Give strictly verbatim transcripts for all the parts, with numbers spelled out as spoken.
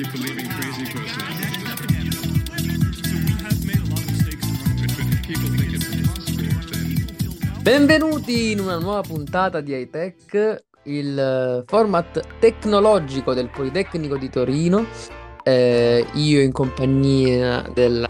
keep believing crazy person. Benvenuti in una nuova puntata di iTech, il format tecnologico del Politecnico di Torino. Eh, io in compagnia della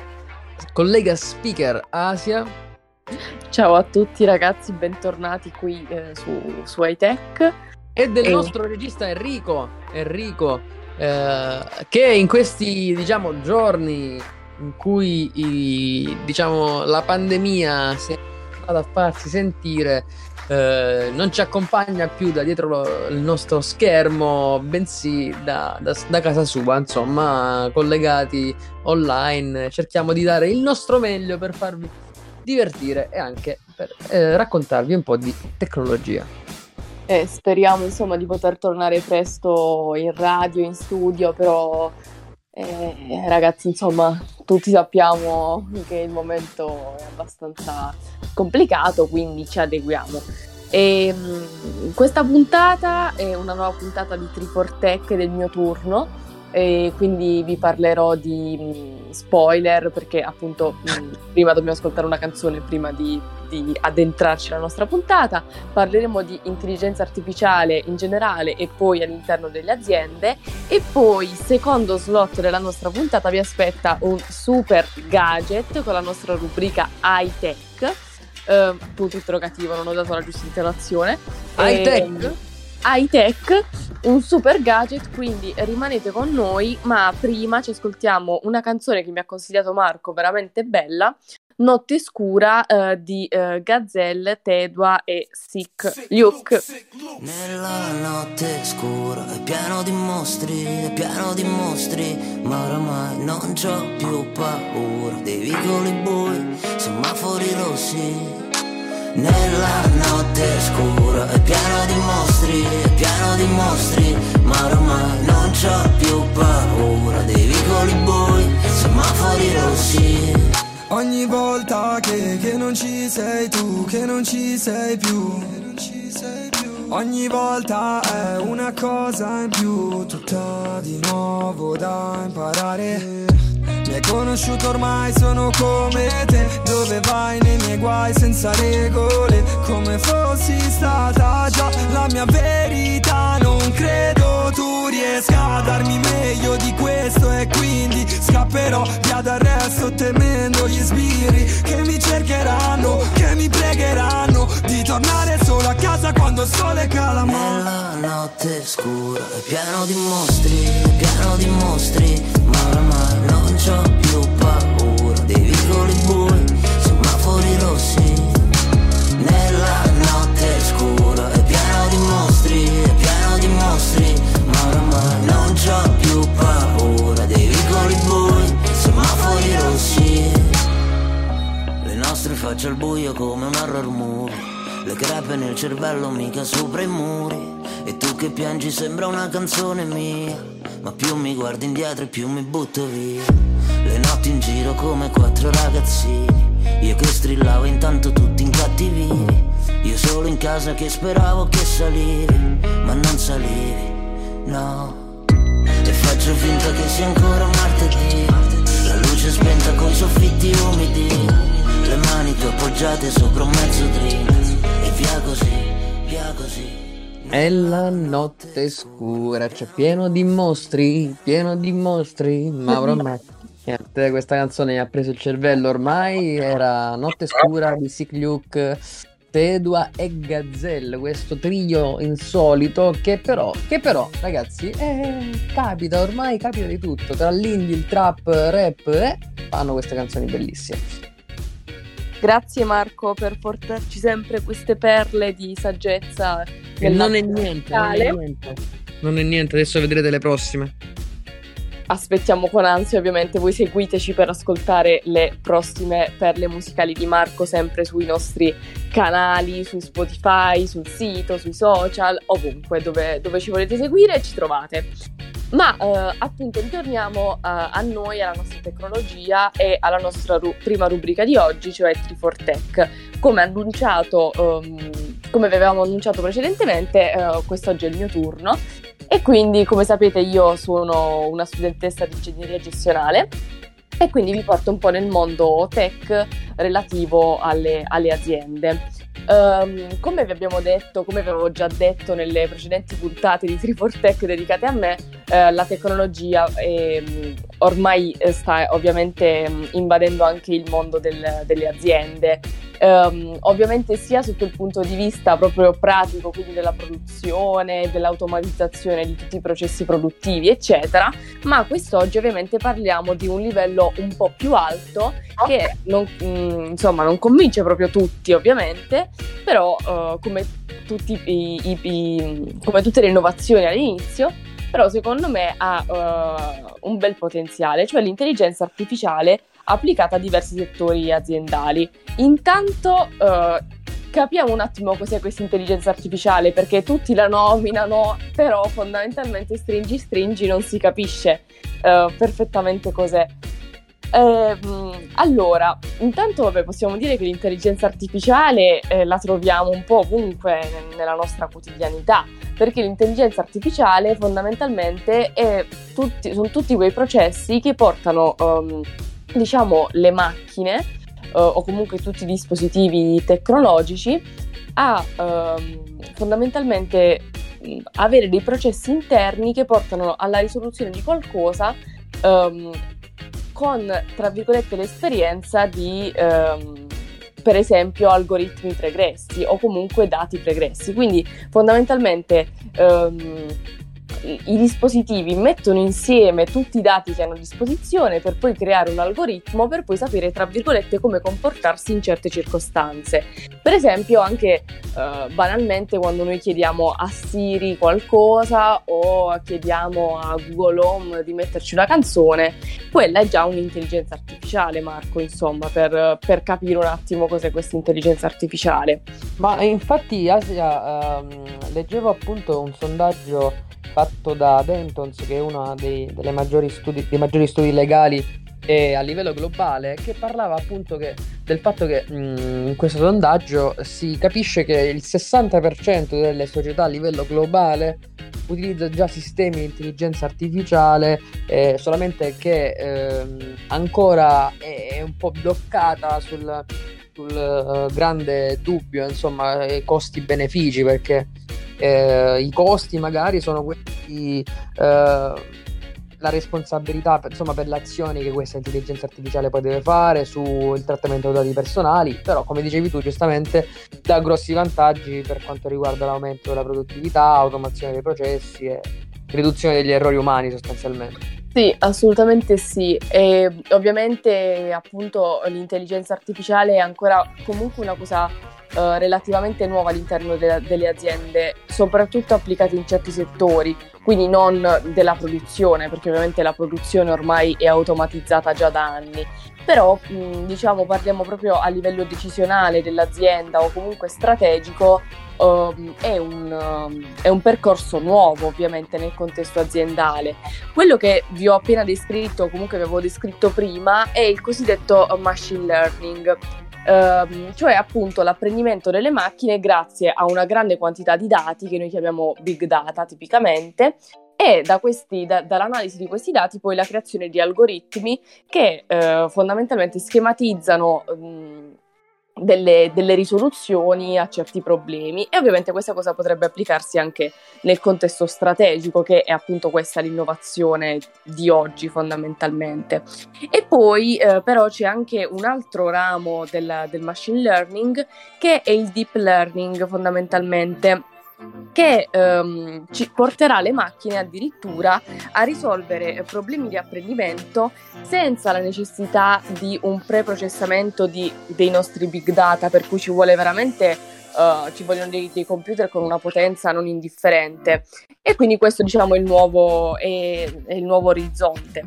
collega speaker Asia. Ciao a tutti ragazzi, bentornati qui eh, su, su iTech. E del e... nostro regista Enrico, Enrico eh, che in questi diciamo giorni in cui i, diciamo la pandemia si è andata a farsi sentire, eh, non ci accompagna più da dietro lo, il nostro schermo, bensì da, da, da casa sua, insomma, collegati online, cerchiamo di dare il nostro meglio per farvi divertire e anche per eh, raccontarvi un po' di tecnologia. Eh, speriamo insomma di poter tornare presto in radio, in studio, però eh, ragazzi insomma tutti sappiamo che il momento è abbastanza complicato, quindi ci adeguiamo. E, mh, questa puntata è una nuova puntata di tre quattro Tech del mio turno, e quindi vi parlerò di mh, spoiler perché appunto mh, prima dobbiamo ascoltare una canzone prima di, di addentrarci nella nostra puntata. Parleremo di intelligenza artificiale in generale e poi all'interno delle aziende, e poi secondo slot della nostra puntata vi aspetta un super gadget con la nostra rubrica iTech, uh, punto interrogativo, non ho dato la giusta interazione. iTech? E, iTech, un super gadget, quindi rimanete con noi, ma prima ci ascoltiamo una canzone che mi ha consigliato Marco, veramente bella, Notte Scura uh, di uh, Gazelle, Tedua e Sick Luke. Nella notte scura è pieno di mostri, è pieno di mostri, ma oramai non c'ho più paura dei vicoli bui, semafori rossi. Nella notte scura è pieno di mostri, è pieno di mostri, ma oramai non c'ho più paura dei vicoli bui, semafori rossi. Ogni volta che, che non ci sei tu, che non ci sei più, che non ci sei più. Ogni volta è una cosa in più, tutta di nuovo da imparare. Mi hai conosciuto ormai, sono come te, dove vai nei miei guai senza regole, come fossi stata già la mia verità. Non credo tu riesca a darmi meglio di questo, e quindi scapperò via dal resto temendo gli sbirri che mi cercheranno, che mi pregheranno di tornare solo a casa quando il sole cala. Nella notte scura è pieno di mostri, è pieno di mostri, ma oramai non c'ho più paura dei vicoli bui, semafori rossi. Nella notte scura è pieno di mostri, è pieno di mostri, ma oramai non c'ho più paura dei vicoli bui, semafori rossi. Le nostre facce al buio come un horror movie, le crepe nel cervello mica sopra i muri, e tu che piangi sembra una canzone mia, ma più mi guardi indietro e più mi butto via. Le notti in giro come quattro ragazzini, io che strillavo intanto tutti incattivivi, io solo in casa che speravo che salivi, ma non salivi, no. E faccio finta che sia ancora martedì, la luce spenta coi soffitti umidi, le mani tue appoggiate sopra un mezzo drink, e via così, via così. È la notte scura, c'è pieno di mostri, pieno di mostri, ma ormai niente, questa canzone mi ha preso il cervello ormai. Era Notte Scura di Sick Luke, Tedua e Gazelle, questo trio insolito che però, che però ragazzi, eh, capita, ormai capita di tutto, tra l'indie, il trap, rap, eh, fanno queste canzoni bellissime. Grazie Marco per portarci sempre queste perle di saggezza. E non è niente, non è niente, non è niente, adesso vedrete le prossime. Aspettiamo con ansia, ovviamente voi seguiteci per ascoltare le prossime perle musicali di Marco, sempre sui nostri canali, su Spotify, sul sito, sui social, ovunque dove, dove ci volete seguire ci trovate. Ma eh, appunto ritorniamo eh, a noi, alla nostra tecnologia e alla nostra ru- prima rubrica di oggi, cioè tre quattro Tech. Come annunciato, um, come avevamo annunciato precedentemente, eh, quest'oggi è il mio turno E quindi, come sapete, io sono una studentessa di ingegneria gestionale e quindi vi porto un po' nel mondo tech relativo alle, alle aziende. Um, come vi abbiamo detto, come vi avevo già detto nelle precedenti puntate di tre quattro Tech dedicate a me, eh, la tecnologia è, ormai sta ovviamente invadendo anche il mondo del, delle aziende. Um, ovviamente sia sotto il punto di vista proprio pratico, quindi della produzione, dell'automatizzazione di tutti i processi produttivi, eccetera, ma quest'oggi ovviamente parliamo di un livello un po' più alto che non, mh, insomma, non convince proprio tutti, ovviamente, però uh, come, tutti i, i, i, come tutte le innovazioni all'inizio, però secondo me ha uh, un bel potenziale, cioè l'intelligenza artificiale applicata a diversi settori aziendali. Intanto uh, capiamo un attimo cos'è questa intelligenza artificiale, perché tutti la nominano, però fondamentalmente stringi stringi non si capisce uh, perfettamente cos'è. Eh, allora, intanto vabbè, possiamo dire che l'intelligenza artificiale eh, la troviamo un po' ovunque n- nella nostra quotidianità, perché l'intelligenza artificiale fondamentalmente è tutti, sono tutti quei processi che portano um, diciamo le macchine uh, o comunque tutti i dispositivi tecnologici a um, fondamentalmente um, avere dei processi interni che portano alla risoluzione di qualcosa um, con, tra virgolette, l'esperienza di, ehm, per esempio, algoritmi pregressi o comunque dati pregressi. Quindi, fondamentalmente, ehm, i dispositivi mettono insieme tutti i dati che hanno a disposizione per poi creare un algoritmo per poi sapere, tra virgolette, come comportarsi in certe circostanze. Per esempio, anche eh, banalmente quando noi chiediamo a Siri qualcosa o chiediamo a Google Home di metterci una canzone, quella è già un'intelligenza artificiale, Marco, insomma, per, per capire un attimo cos'è questa intelligenza artificiale. Ma infatti, Asia, ehm, leggevo appunto un sondaggio fatto da Dentons, che è uno dei, delle maggiori studi, dei maggiori studi legali eh, a livello globale, che parlava appunto che, del fatto che mh, in questo sondaggio si capisce che il sessanta per cento delle società a livello globale utilizza già sistemi di intelligenza artificiale, eh, solamente che eh, ancora è, è un po' bloccata sul, sul uh, grande dubbio, insomma, costi-benefici, perché Eh, i costi magari sono quelli, eh, la responsabilità per, insomma, per le azioni che questa intelligenza artificiale poi deve fare sul trattamento dei dati personali, però come dicevi tu giustamente dà grossi vantaggi per quanto riguarda l'aumento della produttività, automazione dei processi e riduzione degli errori umani sostanzialmente. Sì, assolutamente sì, e ovviamente appunto l'intelligenza artificiale è ancora comunque una cosa uh, relativamente nuova all'interno de- delle aziende, soprattutto applicata in certi settori, quindi non della produzione, perché ovviamente la produzione ormai è automatizzata già da anni, però mh, diciamo parliamo proprio a livello decisionale dell'azienda o comunque strategico. Um, è, un, um, è un percorso nuovo ovviamente nel contesto aziendale. Quello che vi ho appena descritto, comunque vi avevo descritto prima, è il cosiddetto machine learning, um, cioè appunto l'apprendimento delle macchine grazie a una grande quantità di dati che noi chiamiamo big data tipicamente, e da questi, da, dall'analisi di questi dati poi la creazione di algoritmi che uh, fondamentalmente schematizzano um, Delle, delle risoluzioni a certi problemi, e ovviamente questa cosa potrebbe applicarsi anche nel contesto strategico, che è appunto questa l'innovazione di oggi fondamentalmente. E poi eh, però c'è anche un altro ramo del, del machine learning, che è il deep learning fondamentalmente, che ehm, ci porterà le macchine addirittura a risolvere problemi di apprendimento senza la necessità di un preprocessamento di, dei nostri big data, per cui ci vuole veramente uh, ci vogliono dei, dei computer con una potenza non indifferente, e quindi questo diciamo è il nuovo, è, è il nuovo orizzonte.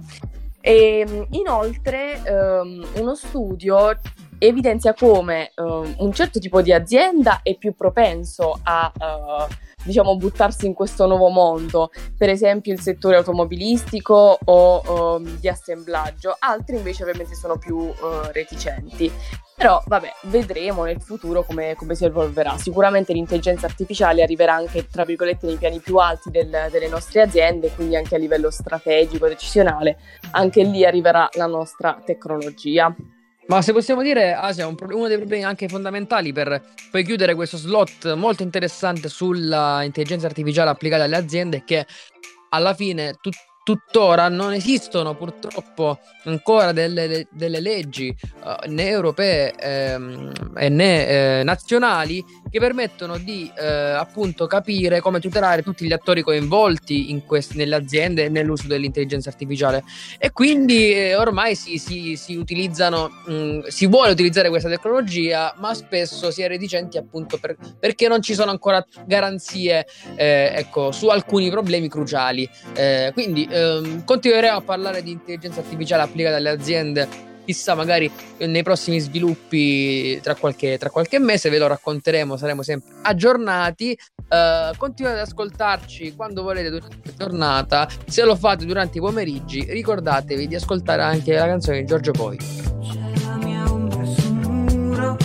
E inoltre um, uno studio evidenzia come uh, un certo tipo di azienda è più propenso a uh, diciamo buttarsi in questo nuovo mondo, per esempio il settore automobilistico o um, di assemblaggio, altri invece ovviamente sono più uh, reticenti. Però vabbè, vedremo nel futuro come, come si evolverà. Sicuramente l'intelligenza artificiale arriverà anche, tra virgolette, nei piani più alti del, delle nostre aziende, quindi anche a livello strategico, decisionale, anche lì arriverà la nostra tecnologia. Ma se possiamo dire, Asia, un pro- uno dei problemi anche fondamentali per poi chiudere questo slot molto interessante sulla intelligenza artificiale applicata alle aziende è che alla fine tut- tuttora non esistono purtroppo ancora delle, delle leggi uh, né europee ehm, e né eh, nazionali che permettono di eh, appunto capire come tutelare tutti gli attori coinvolti in quest- nelle aziende nell'uso dell'intelligenza artificiale, e quindi eh, ormai si, si, si utilizzano mh, si vuole utilizzare questa tecnologia, ma spesso si è reticenti appunto per, perché non ci sono ancora garanzie eh, ecco, su alcuni problemi cruciali. Eh, quindi ehm, continueremo a parlare di intelligenza artificiale applicata alle aziende, chissà, magari nei prossimi sviluppi tra qualche, tra qualche mese ve lo racconteremo, saremo sempre aggiornati. Uh, continuate ad ascoltarci quando volete durante la giornata. Se lo fate durante i pomeriggi, ricordatevi di ascoltare anche la canzone di Giorgio Poi. C'è la mia ombra sul muro,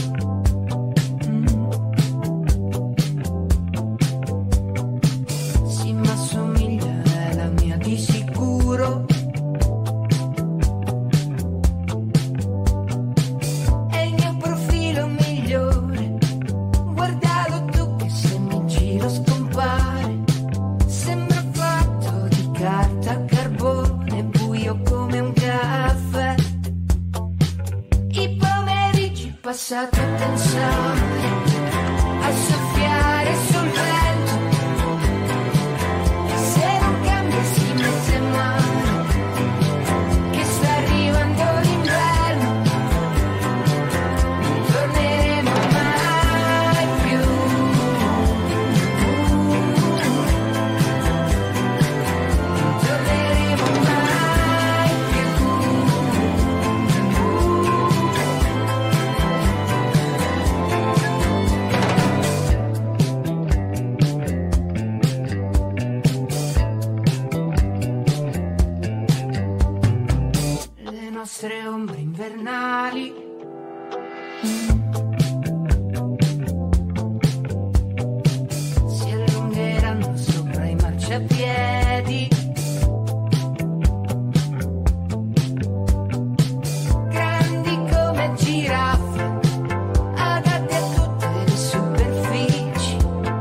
sì, ma somiglia, è la mia di sicuro. Passate a pensare, a soffiare sul vento, se non cambia si mette male, che sta arrivando l'inverno, non torneremo mai più, non torneremo mai più. Nostre ombre invernali si allungheranno sopra i marciapiedi, grandi come giraffe, adatti a tutte le superfici.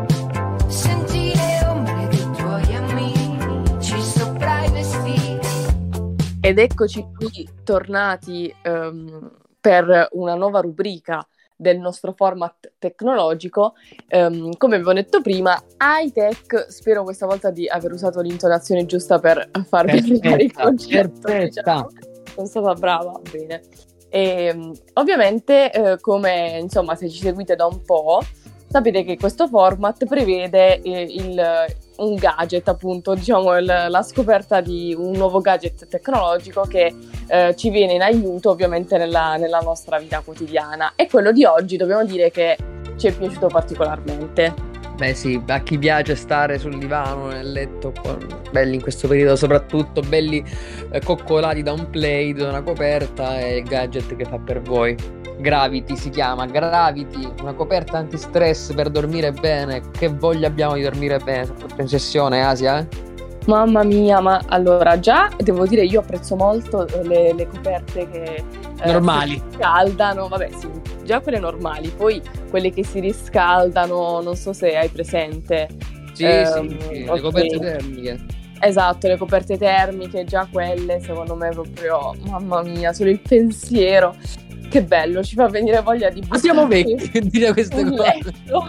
Senti le ombre dei tuoi amici sopra i vestiti. Ed eccoci qui tornati um, per una nuova rubrica del nostro format tecnologico. Um, come avevo detto prima, high tech. Spero questa volta di aver usato l'intonazione giusta per farvi spiegare il concetto. Diciamo. Sono stata brava, bene. E, um, ovviamente, eh, come insomma, se ci seguite da un po', sapete che questo format prevede eh, il, un gadget, appunto, diciamo il, la scoperta di un nuovo gadget tecnologico che eh, ci viene in aiuto ovviamente nella, nella nostra vita quotidiana. E quello di oggi dobbiamo dire che ci è piaciuto particolarmente. Beh sì, a chi piace stare sul divano, nel letto, belli in questo periodo soprattutto, belli eh, coccolati da un play, da una coperta, è il gadget che fa per voi. Gravity si chiama, Gravity, una coperta antistress per dormire bene. Che voglia abbiamo di dormire bene, soprattutto in sessione, Asia, eh? Mamma mia, ma allora già devo dire io apprezzo molto le, le coperte che eh, normali si riscaldano, vabbè sì, già quelle normali, poi quelle che si riscaldano, non so se hai presente. Sì, eh, sì, sì, okay. Le coperte termiche. Esatto, le coperte termiche, già quelle secondo me proprio, mamma mia, solo il pensiero. Che bello, ci fa venire voglia di buttare. Siamo vecchi, dire queste cose.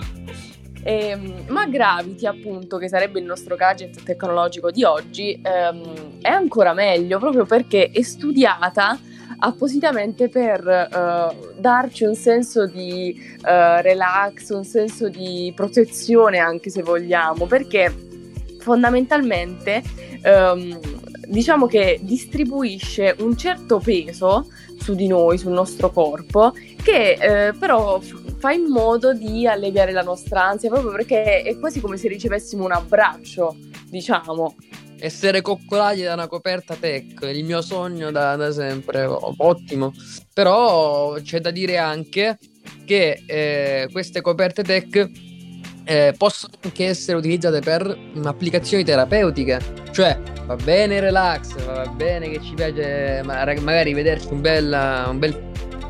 E, ma Gravity, appunto, che sarebbe il nostro gadget tecnologico di oggi, ehm, è ancora meglio proprio perché è studiata appositamente per uh, darci un senso di uh, relax, un senso di protezione, anche se vogliamo, perché fondamentalmente um, diciamo che distribuisce un certo peso su di noi, sul nostro corpo, che eh, però f- fa in modo di alleviare la nostra ansia, proprio perché è quasi come se ricevessimo un abbraccio, diciamo. essere coccolati da una coperta tech, il mio sogno da, da sempre, ottimo. Però c'è da dire anche che eh, queste coperte tech eh, possono anche essere utilizzate per applicazioni terapeutiche, cioè va bene il relax, va bene che ci piace magari vederci un bel, un bel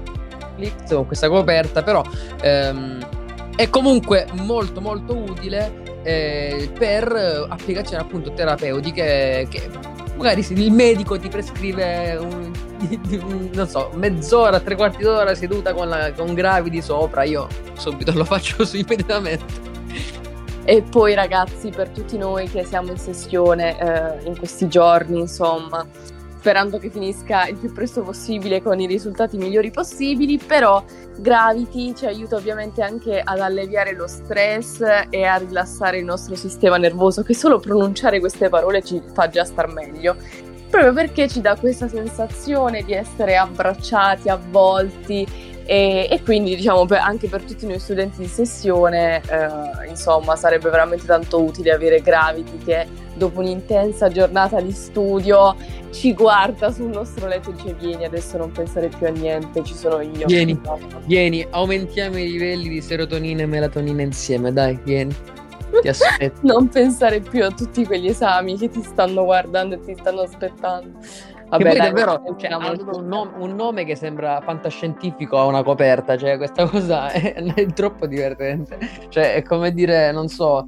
clip con questa coperta, però ehm, è comunque molto molto utile eh, per applicazioni appunto terapeutiche, che magari se il medico ti prescrive un, un, non so, mezz'ora, tre quarti d'ora seduta con, la, con Gravity sopra, io subito lo faccio su immediatamente. E poi ragazzi, per tutti noi che siamo in sessione eh, in questi giorni, insomma, sperando che finisca il più presto possibile con i risultati migliori possibili, però Gravity ci aiuta ovviamente anche ad alleviare lo stress e a rilassare il nostro sistema nervoso, che solo pronunciare queste parole ci fa già star meglio, proprio perché ci dà questa sensazione di essere abbracciati, avvolti. E, e quindi diciamo per, anche per tutti noi studenti di sessione eh, insomma sarebbe veramente tanto utile avere Gravity, che dopo un'intensa giornata di studio ci guarda sul nostro letto e dice: vieni, adesso non pensare più a niente, ci sono io. Vieni, vieni, aumentiamo i livelli di serotonina e melatonina insieme, dai, vieni, ti aspetto. Non pensare più a tutti quegli esami che ti stanno guardando e ti stanno aspettando. Vabbè, che poi dai, davvero cioè, ha un nome, un nome che sembra fantascientifico a una coperta, cioè questa cosa è, è troppo divertente, cioè è come dire, non so,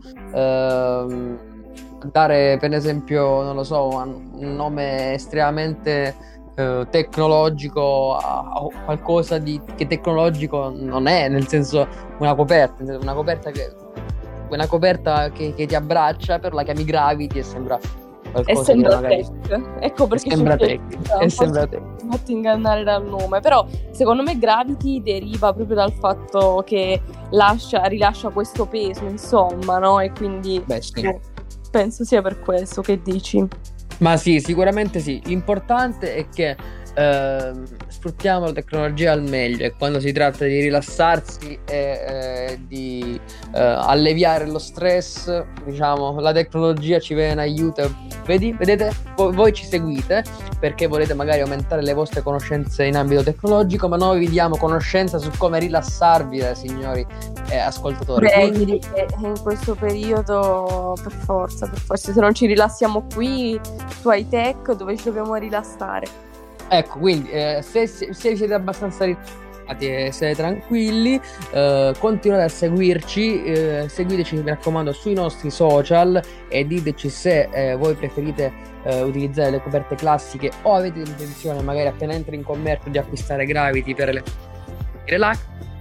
ehm, dare per esempio, non lo so, un, un nome estremamente eh, tecnologico a, a qualcosa di, che tecnologico non è, nel senso una coperta, una coperta che, una coperta che, che ti abbraccia, però la chiami Gravity e sembra e sembra magari... tech, ecco perché sembra tech, e sembra tech. Mi ho fatto ingannare dal nome, però secondo me Gravity deriva proprio dal fatto che lascia, rilascia questo peso, insomma, no? E quindi Beh, sì. io penso sia per questo. Che dici? Ma sì, sicuramente sì. L'importante è che eh, sfruttiamo la tecnologia al meglio, e quando si tratta di rilassarsi e eh, di eh, alleviare lo stress, diciamo, la tecnologia ci viene in aiuto. Vedi, vedete, voi, voi ci seguite perché volete magari aumentare le vostre conoscenze in ambito tecnologico, ma noi vi diamo conoscenza su come rilassarvi, eh, signori e ascoltatori. Beh, quindi in questo periodo per forza, per forza, se non ci rilassiamo qui su iTech, dove ci dobbiamo rilassare? Ecco, quindi eh, se, se, se siete abbastanza rilassati e siete tranquilli, eh, continuate a seguirci, eh, seguiteci, mi raccomando, sui nostri social e diteci se eh, voi preferite eh, utilizzare le coperte classiche o avete l'intenzione, magari appena entri in commercio, di acquistare Gravity per le relax.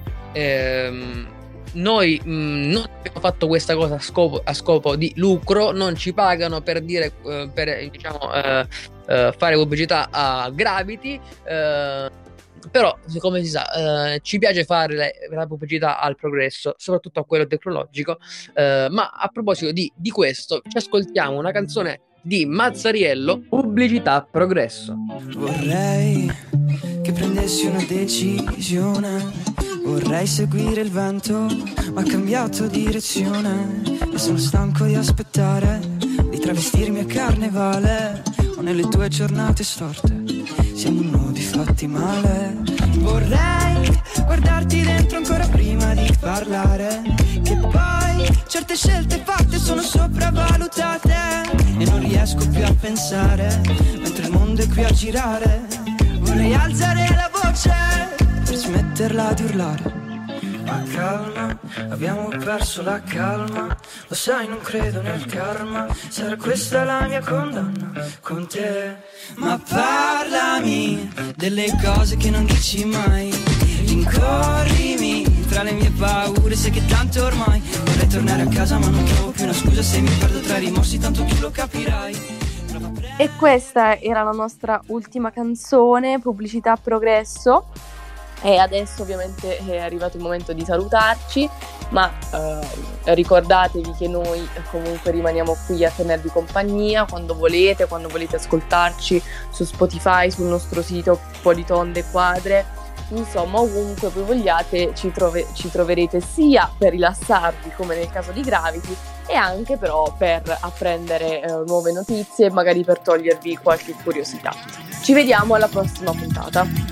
Ehm, noi mh, non abbiamo fatto questa cosa a scopo, a scopo di lucro, non ci pagano per dire eh, per diciamo eh, eh, fare pubblicità a Gravity, eh, però come si sa eh, ci piace fare le, la pubblicità al progresso, soprattutto a quello tecnologico, eh, ma a proposito di, di questo ci ascoltiamo una canzone di Mazzariello, Pubblicità Progresso. Vorrei che prendessi una decisione, vorrei seguire il vento, ma ho cambiato direzione e sono stanco di aspettare, di travestirmi a carnevale o nelle tue giornate storte, siamo nudi fatti male. Vorrei guardarti dentro ancora prima di parlare, che poi certe scelte fatte sono sopravvalutate e non riesco più a pensare mentre il mondo è qui a girare. Vorrei alzare la voce per smetterla di urlare. Ma calma, abbiamo perso la calma, lo sai, non credo nel karma, sarà questa la mia condanna con te. Ma parlami delle cose che non dici mai, rincorrimi tra le mie paure, sai che tanto ormai vorrei tornare a casa ma non trovo più una scusa, se mi perdo tra i rimorsi tanto tu lo capirai. E questa era la nostra ultima canzone, Pubblicità Progresso. E adesso ovviamente è arrivato il momento di salutarci, ma eh, ricordatevi che noi comunque rimaniamo qui a tenervi compagnia quando volete, quando volete ascoltarci su Spotify, sul nostro sito Politonde Quadre, insomma ovunque voi vogliate ci, trove- ci troverete, sia per rilassarvi come nel caso di Gravity e anche però per apprendere eh, nuove notizie e magari per togliervi qualche curiosità. Ci vediamo alla prossima puntata.